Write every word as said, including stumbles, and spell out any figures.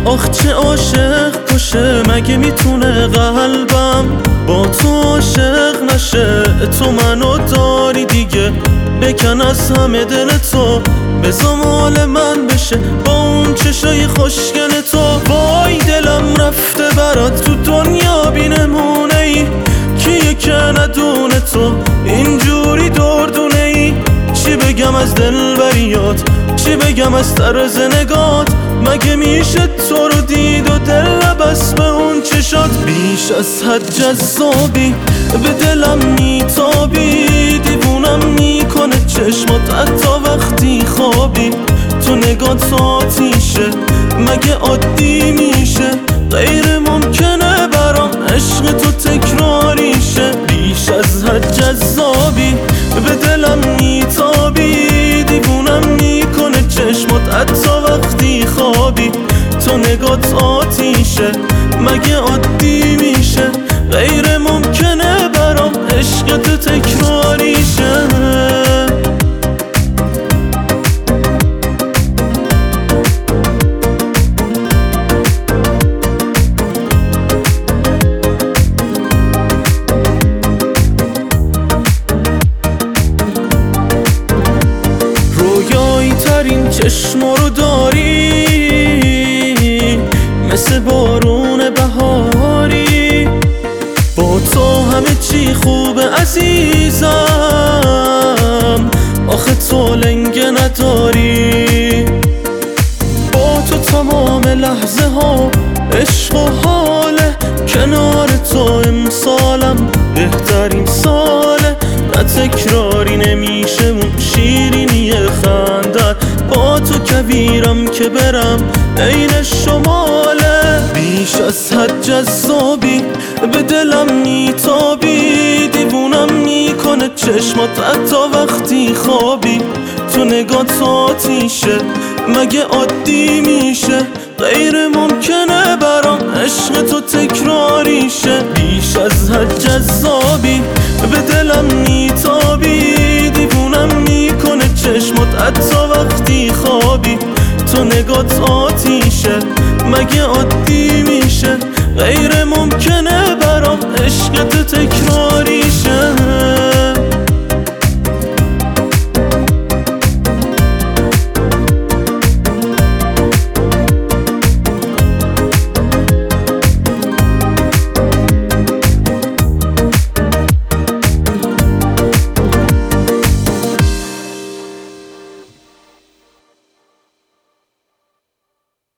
آخ چه عاشق باشه، مگه میتونه قلبم با تو عاشق نشه؟ تو منو داری دیگه، بکن از همه دل تو، بذار مال من بشه با اون چشای خوشگل تو. وای دلم رفته برات، تو دنیا بی نمونه ای، کیه که ندونه تو اینجوری دردونه ای؟ چی بگم از دلبریات، چی بگم از طرز نگات، مگه میشه تو رو دید و دل بس به اون چشات؟ بیش از حد جذابی، به دلم میتابی، دیوونم میکنه چشمات حتی وقتی خوابی. تو نگات آتیشه، مگه عادی میشه؟ غیر ممکنه برام عشق تو تکراریشه. بیش از حد جذابی، به دلم میتابی، دیوونم میکنه چشمات حتی وقتی خوابی. تو نگات آتیشه، مگه عادی میشه؟ غیر ممکنه برام عشق تو تکراریشه. رویایی ترین چشما رو داری، مثل بارون بهاری، با تو همه چی خوبه عزیزم، آخه تو لنگه نداری. با تو تمام لحظه ها عشق و حاله، کنار تو امسالم بهترین ساله. نه تکراری نمیشه اون شیرینی خندت، با تو کویرم که برم عین شماله. بیش از حد جذابی، به دلم میتابی، دیوونم میکنه چشمات حتی وقتی خوابی. تو نگات آتیشه، مگه عادی میشه؟ غیر ممکنه برام عشق تو تکراریشه. بیش از حد جذابی، به دلم میتابی،